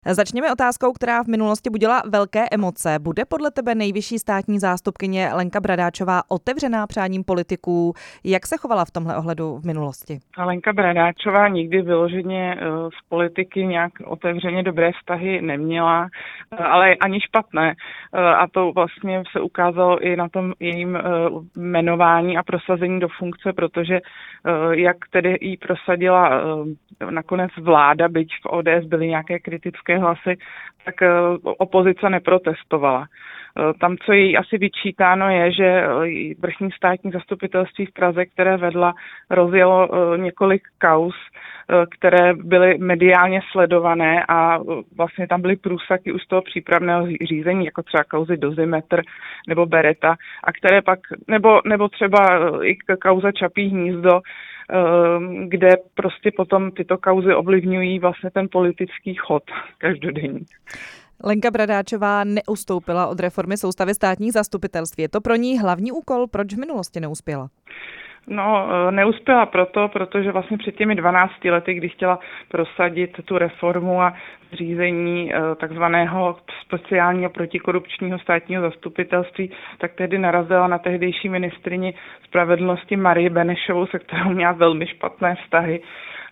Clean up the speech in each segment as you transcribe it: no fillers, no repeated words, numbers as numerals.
Začněme otázkou, která v minulosti budila velké emoce. Bude podle tebe nejvyšší státní zástupkyně Lenka Bradáčová otevřená přáním politiků? Jak se chovala v tomhle ohledu v minulosti? Lenka Bradáčová nikdy vyloženě z politiky nějak otevřeně dobré vztahy neměla, ale ani špatné. A to vlastně se ukázalo i na tom jejím jmenování a prosazení do funkce, protože jak tedy jí prosadila nakonec vláda, byť v ODS byly nějaké kritické hlasy, tak opozice neprotestovala. Tam, co jí asi vyčítáno, je, že vrchní státní zastupitelství v Praze, které vedla, rozjelo několik kauz, které byly mediálně sledované a vlastně tam byly průsaky už z toho přípravného řízení, jako třeba kauzy Dozimetr nebo Beretta, a které pak, nebo třeba i kauza Čapí hnízdo, kde prostě potom tyto kauzy ovlivňují vlastně ten politický chod každodenní. Lenka Bradáčová neustoupila od reformy soustavy státních zastupitelství. Je to pro ní hlavní úkol? Proč v minulosti neuspěla? No, neuspěla protože vlastně před těmi 12 lety, kdy chtěla prosadit tu reformu a řízení takzvaného speciálního protikorupčního státního zastupitelství, tak tehdy narazila na tehdejší ministryni spravedlnosti Marii Benešovou, se kterou měla velmi špatné vztahy.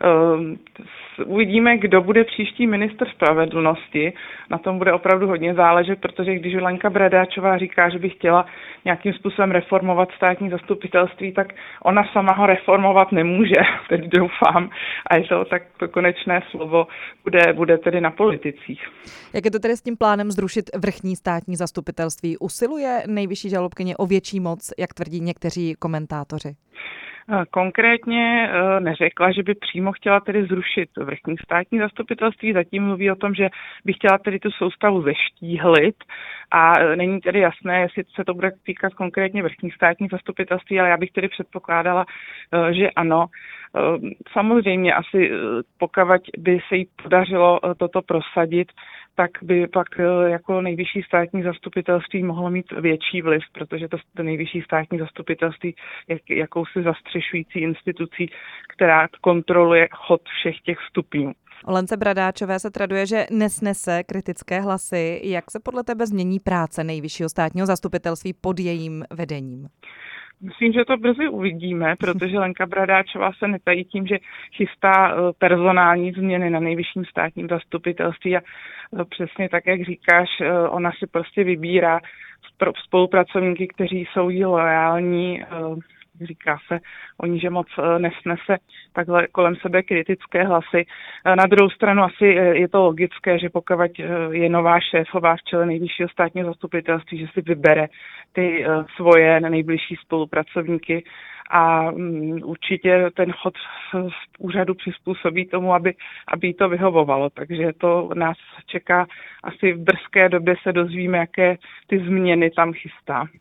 Uvidíme, kdo bude příští ministr spravedlnosti. Na tom bude opravdu hodně záležet, protože když Lenka Bradáčová říká, že by chtěla nějakým způsobem reformovat státní zastupitelství, tak ona sama ho reformovat nemůže, tedy doufám. A je to tak konečné slovo bude tedy na politicích. Jak je to tedy s tím plánem zrušit vrchní státní zastupitelství? Usiluje nejvyšší žalobkyně o větší moc, jak tvrdí někteří komentátoři? Konkrétně neřekla, že by přímo chtěla tedy zrušit vrchní státní zastupitelství, zatím mluví o tom, že by chtěla tedy tu soustavu zeštíhlit a není tedy jasné, jestli se to bude týkat konkrétně vrchní státní zastupitelství, ale já bych tedy předpokládala, že ano. Samozřejmě asi pokud by se jí podařilo toto prosadit, tak by pak jako nejvyšší státní zastupitelství mohlo mít větší vliv, protože to nejvyšší státní zastupitelství je jakousi zastřešující institucí, která kontroluje chod všech těch stupňů. O Lence Bradáčové se traduje, že nesnese kritické hlasy. Jak se podle tebe změní práce nejvyššího státního zastupitelství pod jejím vedením? Myslím, že to brzy uvidíme, protože Lenka Bradáčová se netají tím, že chystá personální změny na nejvyšším státním zastupitelství a přesně tak, jak říkáš, ona si prostě vybírá spolupracovníky, kteří jsou jí loajální, říká se o ní, že moc nesnese takhle kolem sebe kritické hlasy. Na druhou stranu asi je to logické, že pokud je nová šéfová v čele nejvyššího státního zastupitelství, že si vybere ty svoje nejbližší spolupracovníky a určitě ten chod z úřadu přizpůsobí tomu, aby jí to vyhovovalo. Takže to nás čeká asi v brzké době se dozvíme, jaké ty změny tam chystá.